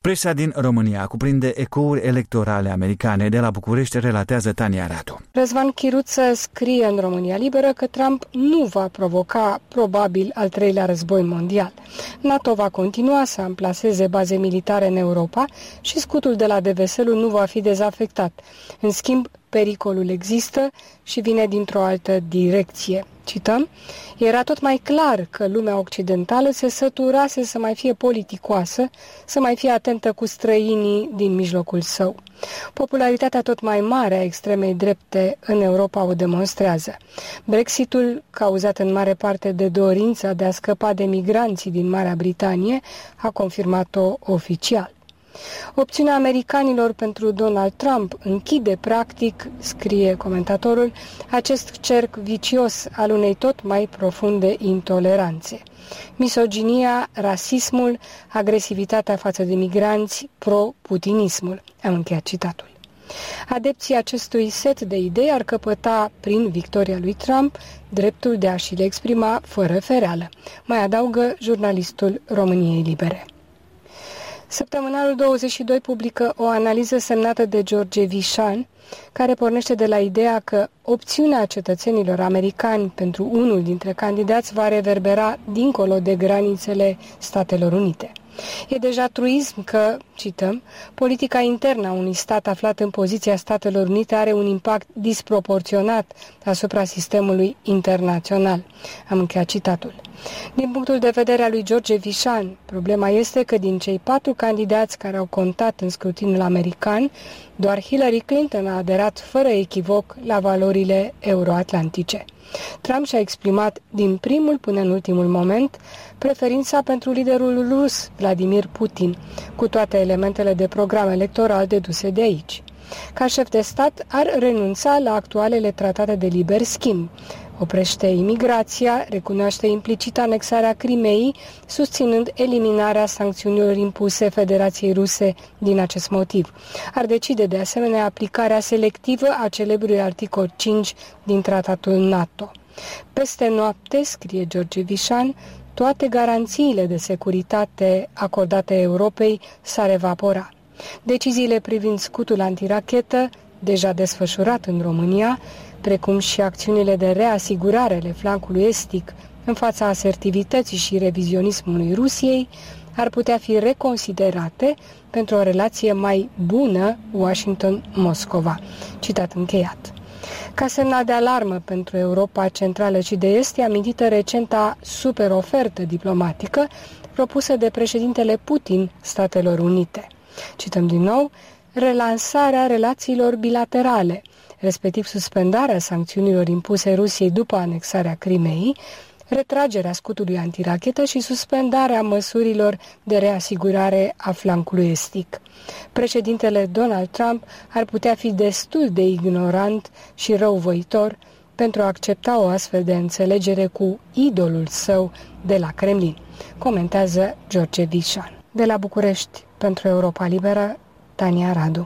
Presa din România cuprinde ecouri electorale americane. De la București relatează Tania Radu. Răzvan Chiruță scrie în România Liberă că Trump nu va provoca probabil al treilea război mondial. NATO va continua să amplaseze baze militare în Europa și scutul de la Deveselu nu va fi dezafectat. În schimb, pericolul există și vine dintr-o altă direcție. Cităm: era tot mai clar că lumea occidentală se săturase să mai fie politicoasă, să mai fie atentă cu străinii din mijlocul său. Popularitatea tot mai mare a extremei drepte în Europa o demonstrează. Brexitul, cauzat în mare parte de dorința de a scăpa de migranții din Marea Britanie, a confirmat-o oficial. Opțiunea americanilor pentru Donald Trump închide practic, scrie comentatorul, acest cerc vicios al unei tot mai profunde intoleranțe. Misoginia, rasismul, agresivitatea față de migranți, pro-putinismul. Am încheiat citatul. Adepții acestui set de idei ar căpăta, prin victoria lui Trump, dreptul de a și le exprima fără fereală. Mai adaugă jurnalistul României Libere. Săptămânalul 22 publică o analiză semnată de George Vișan, care pornește de la ideea că opțiunea cetățenilor americani pentru unul dintre candidați va reverbera dincolo de granițele Statelor Unite. E deja truism că, cităm, politica internă a unui stat aflat în poziția Statelor Unite are un impact disproporționat asupra sistemului internațional. Am încheiat citatul. Din punctul de vedere al lui George Vișan, problema este că din cei 4 candidați care au contat în scrutinul american, doar Hillary Clinton a aderat fără echivoc la valorile euroatlantice. Trump și-a exprimat din primul până în ultimul moment preferința pentru liderul rus, Vladimir Putin, cu toate elementele de program electoral deduse de aici. Ca șef de stat ar renunța la actualele tratate de liber schimb, oprește imigrația, recunoaște implicit anexarea Crimeii, susținând eliminarea sancțiunilor impuse Federației Ruse din acest motiv. Ar decide de asemenea aplicarea selectivă a celebrului articol 5 din tratatul NATO. Peste noapte, scrie George Vișan, toate garanțiile de securitate acordate Europei s-ar evapora. Deciziile privind scutul antirachetă, deja desfășurat în România, precum și acțiunile de reasigurare ale flancului estic în fața asertivității și revizionismului Rusiei, ar putea fi reconsiderate pentru o relație mai bună Washington-Moscova. Citat încheiat. Ca semnal de alarmă pentru Europa Centrală și de Est, e amintită recenta superofertă diplomatică propusă de președintele Putin Statelor Unite. Cităm din nou: relansarea relațiilor bilaterale, respectiv suspendarea sancțiunilor impuse Rusiei după anexarea Crimeei, retragerea scutului antirachetă și suspendarea măsurilor de reasigurare a flancului estic. Președintele Donald Trump ar putea fi destul de ignorant și răuvoitor pentru a accepta o astfel de înțelegere cu idolul său de la Kremlin, comentează George Vișan. De la București, pentru Europa Liberă, Tania Radu.